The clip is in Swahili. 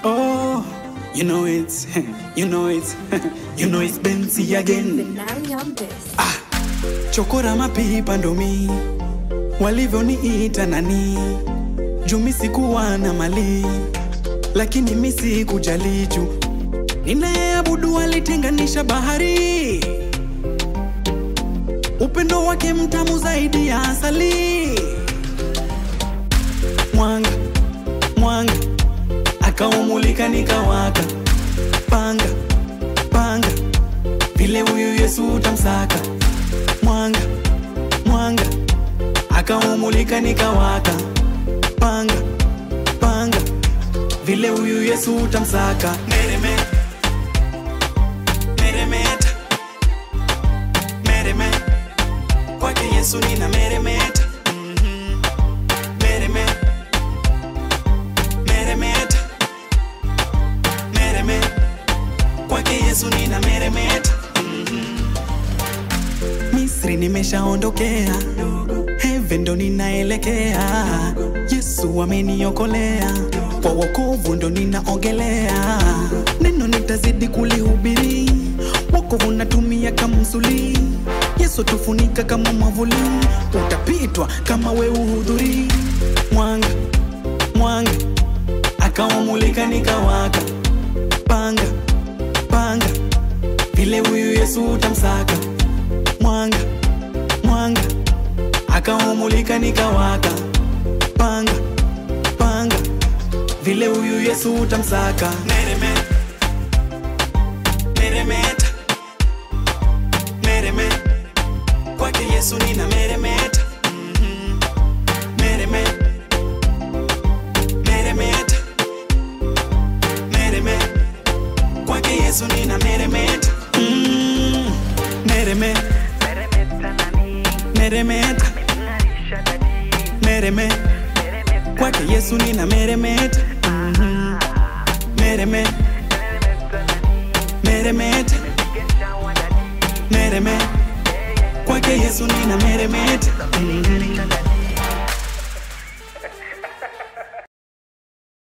Oh, you know it's, you know it's, you know it's Benzi again. Ah, chokora mapipa ndo mi, walivyoniita nani, jumi sikuwa na mali, lakini mi sikujali juu ninayeabudu alitenganisha bahari, upendo wake mtamu zaidi ya asali. Mwanga, mwanga, akaumulika nikawaka. Panga, panga, vile huyu Yesu utamsaka. Mwanga, mwanga, akaumulika nikawaka. Panga, panga, vile huyu Yesu utamsaka. Meremeta, meremeta, meremeta, kwake Yesu nina meremeta. Meremeta, meremeta, meremeta, kwake Yesu nina meremeta. Misri nimeshaondokea, heaven ndo ninaelekea. Yesu ameniokolea, kwa wokovu ndo ninaogelea. Neno nitazidi kulihubiri, wokovu natumia kama msuli. Yesu tufunika kama mwavuli, utapitwa kama we uhudhuri. Mwanga, mwanga, akaumulika nikawaka. Panga, panga, vile huyu Yesu utamsaka. Mwanga, mwanga, akaumulika nikawaka. Panga, panga, vile huyu Yesu utamsaka. Meremeta, meremeta, meremeta, kwake Yesu nina meremeta. Meremeta, meremeta, meremeta, kwake Yesu nina meremeta. Meremeta, meremeta, meremeta, kwake Yesu nina meremeta. Meremeta, meremeta, meremeta, kwake Yesu nina meremeta.